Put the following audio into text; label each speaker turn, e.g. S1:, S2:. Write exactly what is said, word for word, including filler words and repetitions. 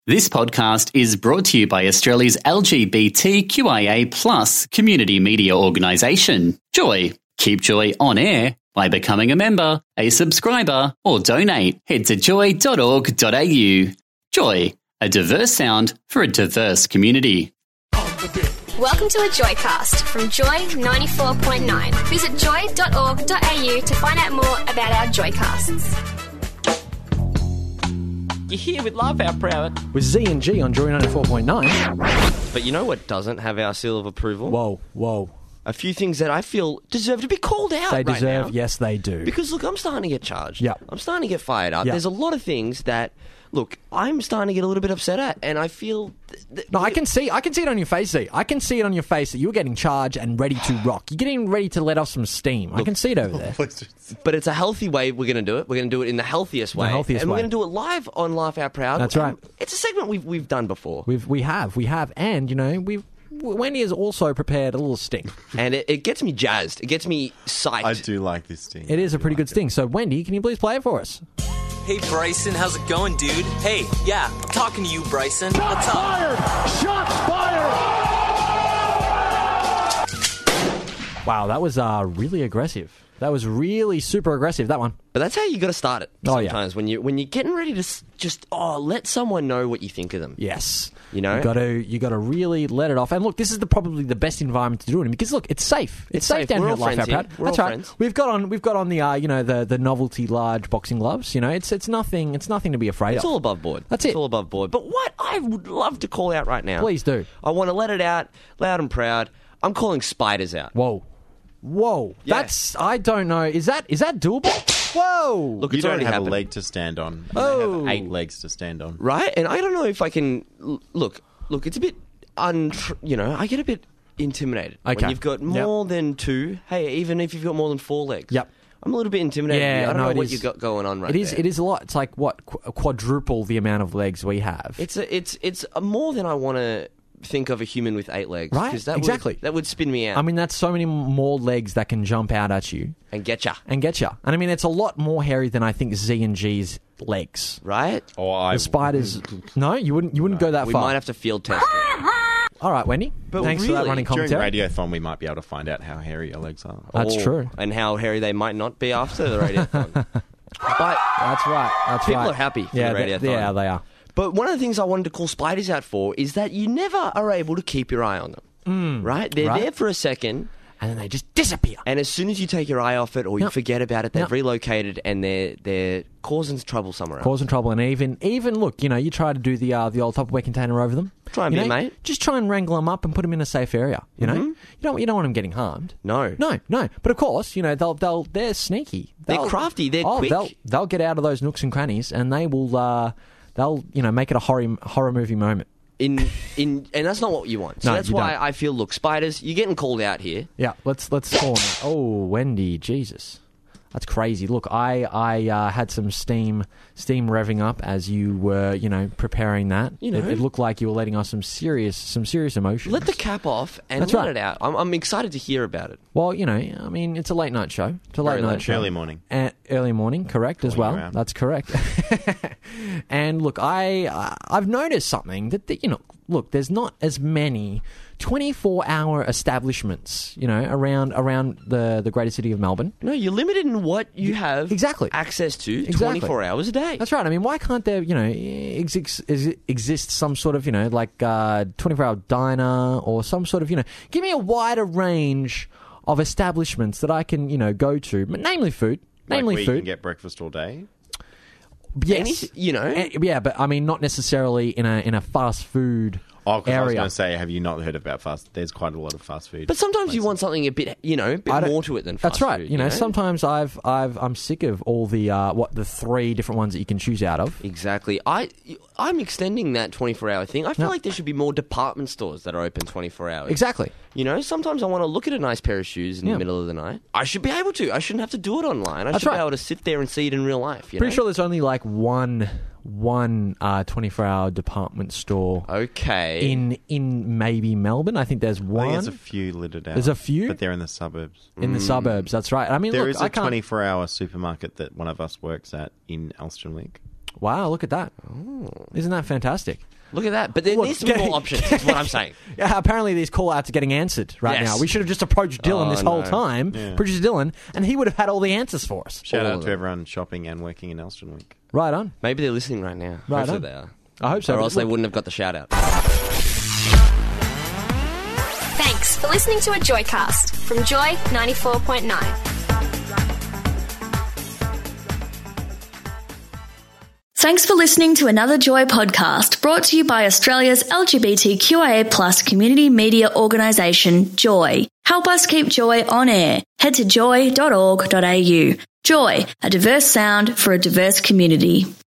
S1: This podcast is brought to you by Australia's L G B T Q I A plus community media organisation, Joy. Keep Joy on air by becoming a member, a subscriber, or donate. Head to joy dot org dot a u. Joy, a diverse sound for a diverse community.
S2: Welcome to a Joycast from Joy ninety-four point nine. Visit joy dot org dot a u to find out more about our Joycasts.
S3: You're here with Laugh Out Proud.
S4: With Z and G on Joy ninety-four point nine.
S3: But you know what doesn't have our seal of approval?
S4: Whoa, whoa.
S3: A few things that I feel deserve to be called out
S4: They
S3: right
S4: deserve,
S3: now.
S4: yes, they do.
S3: Because, look, I'm starting to get charged.
S4: Yep.
S3: I'm starting to get fired up.
S4: Yep.
S3: There's a lot of things that, look, I'm starting to get a little bit upset at, and I feel... Th- th-
S4: No, I can see I can see it on your face, Z. I can see it on your face that you're getting charged and ready to rock. You're getting ready to let off some steam. I can see it over there.
S3: But it's a healthy way we're going to do it. We're going to do it in the healthiest way.
S4: healthiest
S3: and we're
S4: way.
S3: going to do it live on Laugh Out Proud.
S4: That's right.
S3: And it's a segment we've we've done before.
S4: We've we have, we have, and you know, we've Wendy has also prepared a little sting.
S3: And it, it gets me jazzed. It gets me psyched.
S5: I do like this sting.
S4: It is
S5: I
S4: a
S5: do
S4: pretty
S5: like
S4: good
S5: it.
S4: sting. So Wendy, can you please play it for us?
S6: Hey Bryson, how's it going, dude? Hey, yeah, I'm talking to you, Bryson. What's up?
S4: Wow, that was uh, really aggressive. That was really super aggressive, that one.
S3: But that's how you got to start it.
S4: Oh, yeah.
S3: Sometimes when you when you're getting ready to s- just oh let someone know what you think of them.
S4: Yes.
S3: You know?
S4: You got to you got to really let it off. And look, this is the probably the best environment to do it in because look, it's safe. It's,
S3: It's
S4: safe
S3: safe.
S4: down
S3: We're
S4: here
S3: all
S4: at Life Out
S3: friends here.
S4: Proud.
S3: We're
S4: That's
S3: all
S4: right.
S3: friends.
S4: We've got on we've got on the uh, you know the the novelty large boxing gloves. You know, it's it's nothing it's nothing to be afraid
S3: It's
S4: of.
S3: all above board.
S4: That's
S3: It's
S4: it.
S3: all above board. But what I would love to call out right now.
S4: Please do.
S3: I want to let it out loud and proud. I'm calling spiders out.
S4: Whoa. Whoa.
S3: Yeah.
S4: That's I don't know. Is that is that doable? Whoa.
S3: Look,
S5: You
S3: it's
S5: don't
S3: already
S5: have
S3: happened.
S5: a leg to stand on. You
S4: Oh.
S5: have eight legs to stand on.
S3: Right? And I don't know if I can l- look. Look, it's a bit untr- you know, I get a bit intimidated
S4: Okay.
S3: when you've got
S4: Yep.
S3: more than two. Hey, even if you've got more than four legs.
S4: Yep.
S3: I'm a little bit intimidated.
S4: Yeah,
S3: I don't
S4: no,
S3: know
S4: it
S3: what
S4: is.
S3: you've got going on right
S4: It is
S3: there.
S4: it is a lot. It's like what qu- quadruple the amount of legs we have.
S3: It's a, it's it's a more than I want to think of a human with eight legs.
S4: Right,
S3: 'Cause that
S4: exactly.
S3: Would, that would spin me out
S4: I mean, that's so many more legs that can jump out at you
S3: and get ya.
S4: and get you. And I mean, it's a lot more hairy than I think Z and G's legs.
S3: Right?
S5: Or I
S4: The spiders. No, you wouldn't. You wouldn't go that
S3: We
S4: far.
S3: might have to field test it.
S4: All right, Wendy.
S3: But
S4: Thanks for that
S3: really,
S4: running
S5: During
S4: commentary.
S5: Radiothon, we might be able to find out how hairy your legs are.
S4: That's
S3: Or-
S4: true.
S3: And how hairy they might not be after the radiothon. But
S4: That's right. That's
S3: People
S4: right.
S3: are happy for
S4: yeah,
S3: the
S4: they-
S3: radiothon.
S4: Yeah, they are.
S3: but one of the things I wanted to call spiders out for is that you never are able to keep your eye on them. right? They're
S4: right.
S3: there for a second,
S4: And then they just disappear.
S3: and as soon as you take your eye off it or you
S4: Yep.
S3: forget about it, they've
S4: Yep.
S3: relocated and they're they're causing trouble somewhere else.
S4: Causing trouble, and even even look, you know, you try to do the uh, the old Tupperware container over them.
S3: Try and
S4: you
S3: be a
S4: know,
S3: mate.
S4: Just try and wrangle them up and put them in a safe area. You know,
S3: Mhm.
S4: you don't you don't want them getting harmed.
S3: No.
S4: No, no. But of course, you know they'll they'll they're sneaky.
S3: They're
S4: They'll-
S3: crafty, they're
S4: oh,
S3: quick.
S4: They'll they'll get out of those nooks and crannies, and they will uh, they'll you know make it a horror horror movie moment.
S3: In in and that's not what you want. So
S4: No,
S3: that's
S4: you
S3: why
S4: don't.
S3: I feel look, spiders, you're getting called out here.
S4: Yeah, let's let's call them. Oh, Wendy, Jesus, that's crazy. Look, I I uh, had some steam steam revving up as you were you know preparing that.
S3: You know.
S4: it, it looked like you were letting off some serious some serious emotions.
S3: Let the cap off and
S4: That's
S3: let
S4: right.
S3: it out. I'm, I'm excited to hear about it.
S4: Well, you know, I mean, it's a late night show. It's a late
S3: Very
S4: night
S3: late.
S4: show.
S5: Early morning.
S4: Uh, early morning, correct as
S5: Calling
S4: well.
S5: you out.
S4: That's correct. And look, I uh, I've noticed something that the, you know, look, there's not as many twenty-four hour establishments, you know, around around the the greater city of Melbourne.
S3: No, you're limited in what you have
S4: Exactly.
S3: access to
S4: Exactly.
S3: twenty-four hours a day.
S4: That's right. I mean, why can't there, you know, exist, exist some sort of, you know, like uh, twenty-four hour diner or some sort of, you know, give me a wider range of establishments that I can, you know, go to, but namely food, namely
S5: like where
S4: food.
S5: you can get breakfast all day.
S4: Yes,
S3: Any- you know?
S4: Eh, yeah, but I mean, not necessarily in a in a fast food
S5: Oh, because I was
S4: area.
S5: going to say, have you not heard about fast? There's quite a lot of fast food.
S3: But sometimes you
S5: places.
S3: want something a bit, you know, a bit
S4: I don't-
S3: more to it than fast
S4: That's right.
S3: food,
S4: you know, sometimes I've I've I'm sick of all the uh, what the three different ones that you can choose out of.
S3: Exactly. I, I'm extending that twenty-four hour thing. I feel
S4: No.
S3: like there should be more department stores that are open twenty-four hours.
S4: Exactly.
S3: You know, sometimes I want to look at a nice pair of shoes in
S4: Yeah.
S3: the middle of the night. I should be able to. I shouldn't have to do it online. I
S4: That's
S3: should
S4: right.
S3: be able to sit there and see it in real life. You
S4: Pretty
S3: know?
S4: sure there's only like one one uh, twenty-four hour department store
S3: Okay.
S4: in in maybe Melbourne. I think there's
S5: I
S4: one
S5: think there's a few littered out.
S4: There's a few?
S5: but they're in the surbs.
S4: in the suburbs. That's right. I mean,
S5: There
S4: look,
S5: is
S4: I
S5: a
S4: can't.
S5: twenty-four hour supermarket that one of us works at in Elston Link.
S4: Wow, look at that! Isn't that fantastic?
S3: Look at that. But there
S4: Look,
S3: needs to be
S4: get-
S3: more options, is what I'm saying.
S4: Yeah, apparently these call-outs are getting answered right
S3: Yes.
S4: now. We should have just approached Dylan
S3: Oh,
S4: this whole
S3: no.
S4: time,
S5: Yeah.
S4: producer Dylan, and he would have had all the answers for us.
S5: Shout
S3: All
S5: out
S3: of
S5: to
S3: them.
S5: everyone shopping and working in Elston Week.
S4: Right on.
S3: Maybe they're listening right now.
S4: Right
S3: Hopefully
S4: on.
S3: they are.
S4: I hope so.
S3: Or else they
S4: Look,
S3: wouldn't have got the shout out.
S2: Thanks for listening to a Joycast from Joy ninety-four point nine.
S7: Thanks for listening to another Joy podcast brought to you by Australia's L G B T Q I A plus community media organisation, Joy. Help us keep Joy on air. Head to joy dot org dot a u. Joy, a diverse sound for a diverse community.